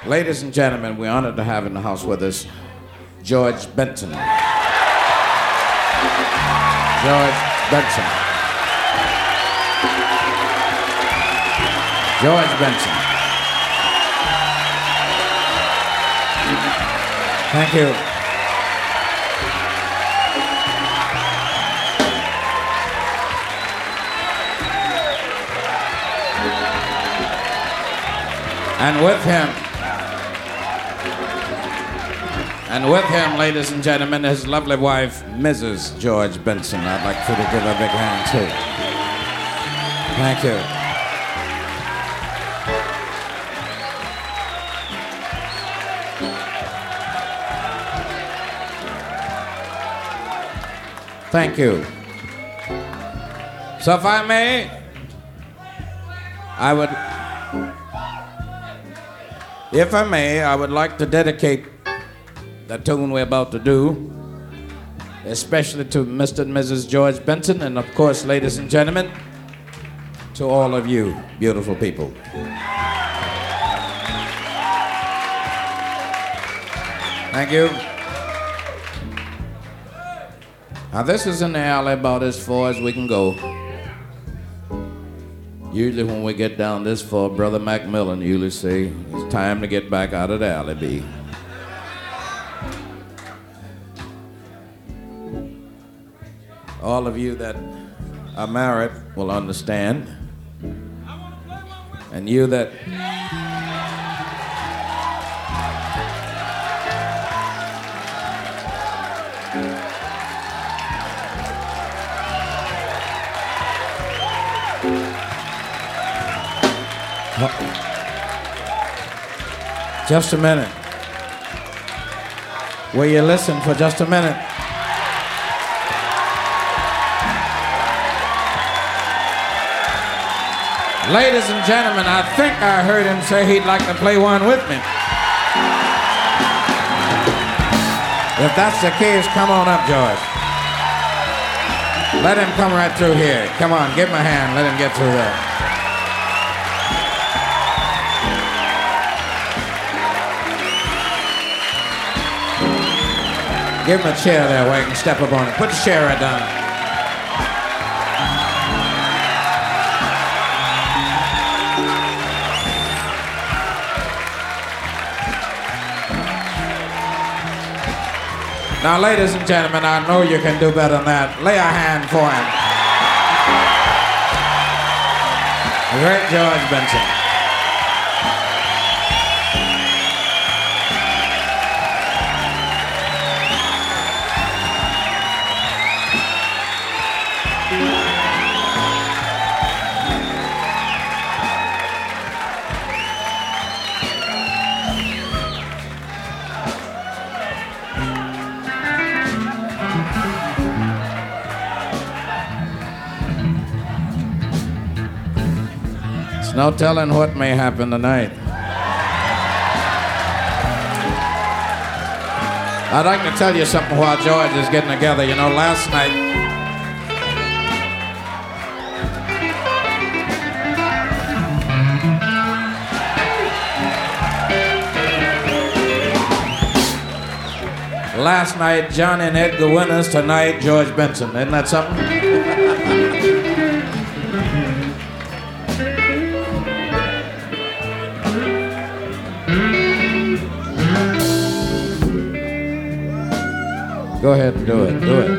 Ladies and gentlemen, we're honored to have in the house with us George Benson. George Benson. George Benson. Thank you. And with him, ladies and gentlemen, his lovely wife, Mrs. George Benson. I'd like you to give her a big hand, too. Thank you. Thank you. So if I may, I would like to dedicate the tune we're about to do, especially to Mr. and Mrs. George Benson, and of course, ladies and gentlemen, to all of you beautiful people. Thank you. Now this is in the alley about as far as we can go. Usually when we get down this far, Brother Macmillan usually say, it's time to get back out of the alley, B. All of you that are married will understand. And you that just a minute. Will you listen for just a minute? Ladies and gentlemen, I think I heard him say he'd like to play one with me. If that's the case, come on up, George. Let him come right through here. Come on, give him a hand. Let him get through there. Give him a chair there where he can step up on it. Put the chair right down. Now, ladies and gentlemen, I know you can do better than that. Lay a hand for him. The great George Benson. No telling what may happen tonight. I'd like to tell you something while George is getting together. You know, last night, Johnny and Edgar Winters, tonight, George Benson. Isn't that something? Go ahead and do it. Do it.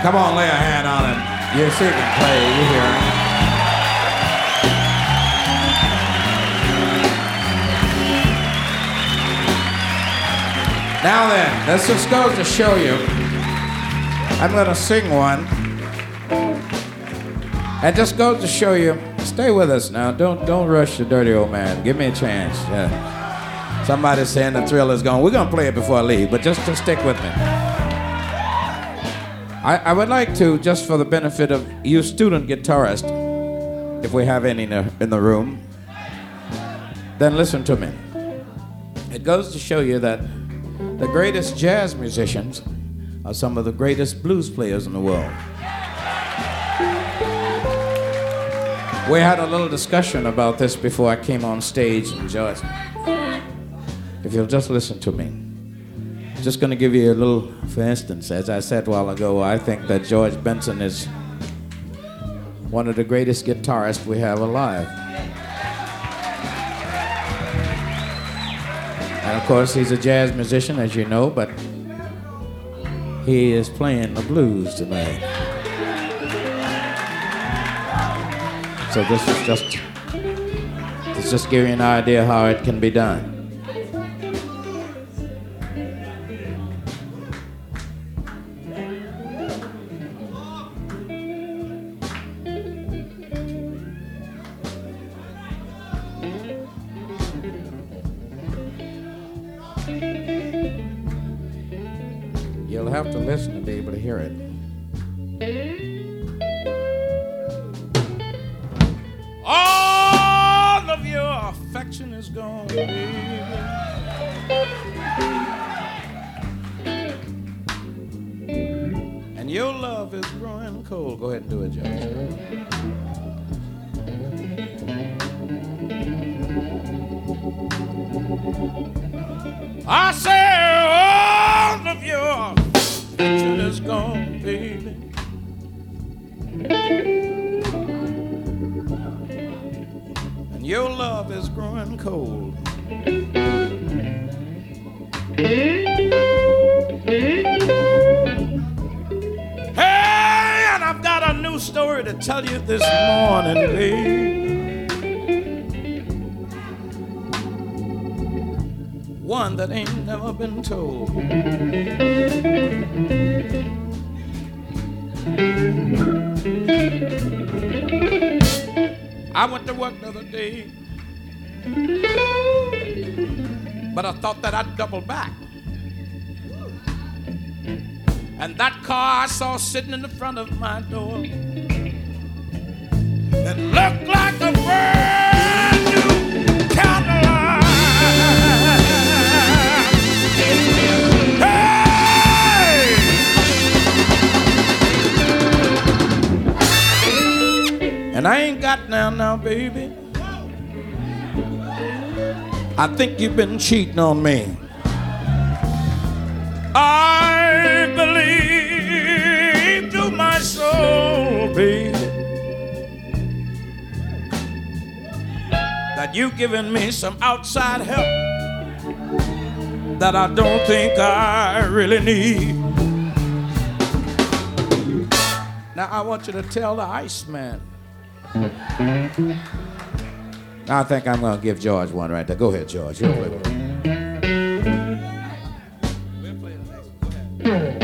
Come on, lay a hand on it. You see, can play. You hear him. Now then, this just goes to show you. I'm going to sing one. It just goes to show you. Stay with us now. Don't rush the dirty old man. Give me a chance. Yeah. Somebody's saying the thrill is gone. We're going to play it before I leave, but just stick with me. I would like to, just for the benefit of you student guitarists, if we have any in the room, then listen to me. It goes to show you that the greatest jazz musicians are some of the greatest blues players in the world. We had a little discussion about this before I came on stage, and George, if you'll just listen to me. Just going to give you a little, for instance, as I said a while ago, I think that George Benson is one of the greatest guitarists we have alive. And of course, he's a jazz musician, as you know, but he is playing the blues tonight. So this is just giving you an idea how it can be done. You'll have to listen to be able to hear it. All of your affection is gone, baby. And your love is growing cold. Go ahead and do it, Judge. I say all of your affection is gone, baby. And your love is growing cold. Hey, and I've got a new story to tell you this morning, baby. One that ain't never been told. I went to work the other day, but I thought that I'd double back. And that car I saw sitting in the front of my door, it looked like a brand new Cadillac. Hey! And I ain't got now, baby. I think you've been cheating on me. I believe to my soul, baby, that you've given me some outside help that I don't think I really need. Now I want you to tell the Iceman. I think I'm going to give George one right there. Go ahead, George. You'll play with him. We'll play the next one. Go ahead.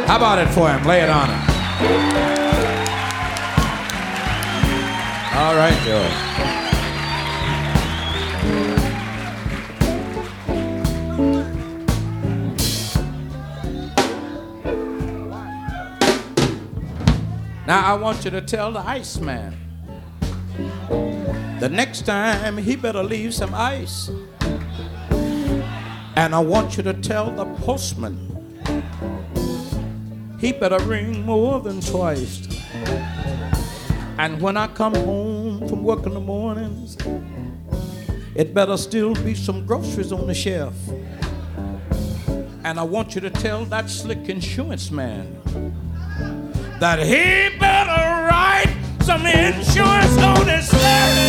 How about it for him? Lay it on him. All right, George. Now I want you to tell the Iceman the next time he better leave some ice. And I want you to tell the postman he better ring more than twice. And when I come home from work in the mornings, it better still be some groceries on the shelf. And I want you to tell that slick insurance man that he better write some insurance on his sled.